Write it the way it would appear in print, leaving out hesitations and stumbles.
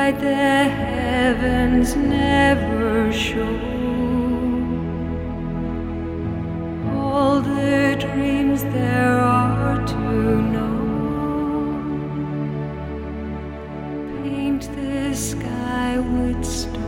light the heavens never show. All the dreams there are to know. Paint the sky with stars.